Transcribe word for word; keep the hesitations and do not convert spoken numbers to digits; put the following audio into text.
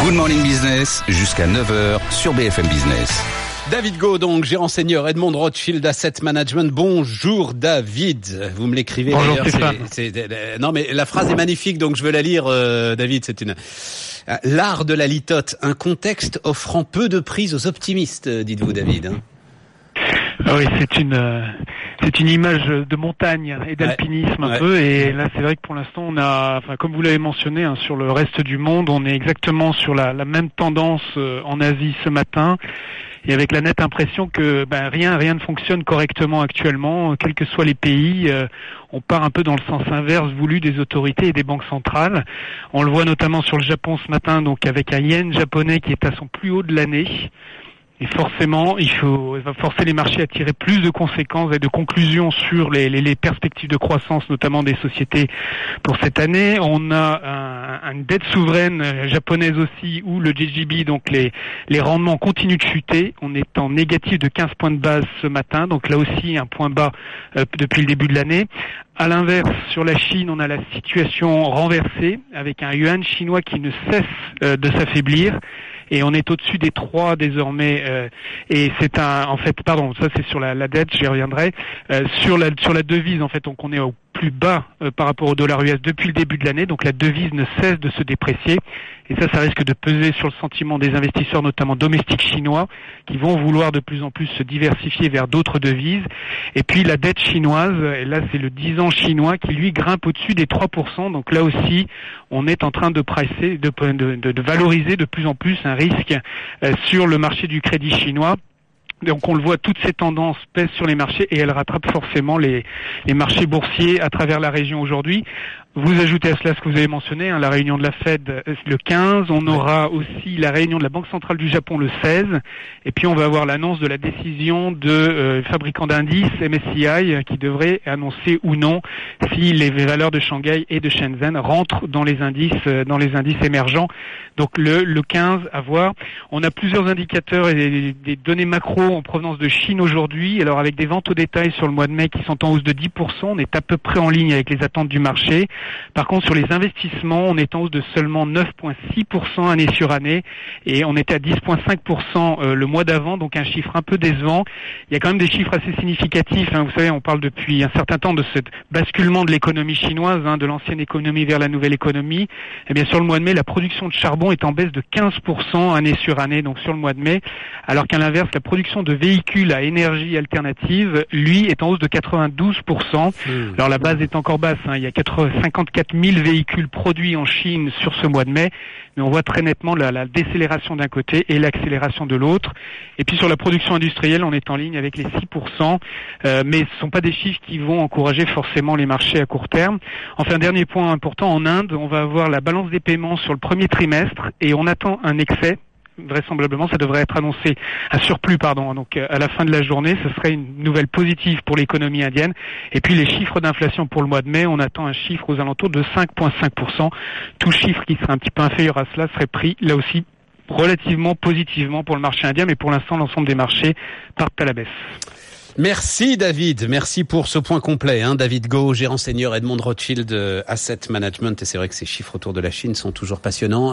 Good Morning Business jusqu'à neuf heures sur B F M Business. David Gaud, donc, gérant senior Edmond Rothschild Asset Management. Bonjour David, vous me l'écrivez. Bonjour d'ailleurs. Stéphane. C'est, c'est, non mais la phrase est magnifique, donc je veux la lire, euh, David. C'est une l'art de la litote, un contexte offrant peu de prise aux optimistes, dites-vous David. Hein. Ah oui, c'est une euh, c'est une image de montagne et d'alpinisme ouais. un ouais. peu. Et là, c'est vrai que pour l'instant, on a, enfin, comme vous l'avez mentionné, hein, sur le reste du monde, on est exactement sur la, la même tendance euh, en Asie ce matin. Et avec la nette impression que ben, rien rien ne fonctionne correctement actuellement, quels que soient les pays. Euh, on part un peu dans le sens inverse voulu des autorités et des banques centrales. On le voit notamment sur le Japon ce matin, donc avec un yen japonais qui est à son plus haut de l'année. Et forcément, il faut il va forcer les marchés à tirer plus de conséquences et de conclusions sur les, les, les perspectives de croissance, notamment des sociétés pour cette année. On a un, une dette souveraine japonaise aussi, où le J G B, donc les, les rendements continuent de chuter. On est en négatif de quinze points de base ce matin, donc là aussi un point bas euh, depuis le début de l'année. À l'inverse, sur la Chine, on a la situation renversée, avec un yuan chinois qui ne cesse euh, de s'affaiblir. Et on est au-dessus des trois désormais. Euh, et c'est un, en fait, pardon, ça c'est sur la, la dette, j'y reviendrai. Euh, sur la sur la devise, en fait, donc on est au plus bas euh, par rapport au dollar U S depuis le début de l'année. Donc la devise ne cesse de se déprécier. Et ça, ça risque de peser sur le sentiment des investisseurs, notamment domestiques chinois, qui vont vouloir de plus en plus se diversifier vers d'autres devises. Et puis la dette chinoise, et là c'est le dix ans chinois qui lui grimpe au-dessus des trois pour cent. Donc là aussi, on est en train de pricer, de, de, de, de valoriser de plus en plus un risque euh, sur le marché du crédit chinois. Donc on le voit, toutes ces tendances pèsent sur les marchés et elles rattrapent forcément les, les marchés boursiers à travers la région aujourd'hui. Vous ajoutez à cela ce que vous avez mentionné, hein, la réunion de la Fed le quinze, on aura aussi la réunion de la Banque centrale du Japon le seize, et puis on va avoir l'annonce de la décision de euh, fabricant d'indices M S C I qui devrait annoncer ou non si les valeurs de Shanghai et de Shenzhen rentrent dans les indices euh, dans les indices émergents. Donc le, le quinze à voir. On a plusieurs indicateurs et des, des données macro en provenance de Chine aujourd'hui. Alors avec des ventes au détail sur le mois de mai qui sont en hausse de dix pour cent, on est à peu près en ligne avec les attentes du marché. Par contre, sur les investissements, on est en hausse de seulement neuf virgule six pour cent année sur année et on était à dix virgule cinq pour cent le mois d'avant, donc un chiffre un peu décevant. Il y a quand même des chiffres assez significatifs. Hein. Vous savez, on parle depuis un certain temps de ce basculement de l'économie chinoise, hein, de l'ancienne économie vers la nouvelle économie. Et bien sur le mois de mai, la production de charbon est en baisse de quinze pour cent année sur année, donc sur le mois de mai, alors qu'à l'inverse, la production de véhicules à énergie alternative, lui, est en hausse de quatre-vingt-douze pour cent. Mmh. Alors la base est encore basse, hein. Il y a cinquante-quatre mille véhicules produits en Chine sur ce mois de mai, mais on voit très nettement la, la décélération d'un côté et l'accélération de l'autre. Et puis sur la production industrielle, on est en ligne avec les six pour cent, euh, mais ce ne sont pas des chiffres qui vont encourager forcément les marchés à court terme. Enfin, dernier point important, en Inde, on va avoir la balance des paiements sur le premier trimestre et on attend un excès. Vraisemblablement, ça devrait être annoncé, un surplus, pardon. Donc, à la fin de la journée, ce serait une nouvelle positive pour l'économie indienne. Et puis, les chiffres d'inflation pour le mois de mai, on attend un chiffre aux alentours de cinq virgule cinq pour cent. Tout chiffre qui serait un petit peu inférieur à cela serait pris, là aussi, relativement positivement pour le marché indien. Mais pour l'instant, l'ensemble des marchés partent à la baisse. Merci David, merci pour ce point complet. Hein. David Gaud, gérant senior Edmond Rothschild Asset Management. Et c'est vrai que ces chiffres autour de la Chine sont toujours passionnants.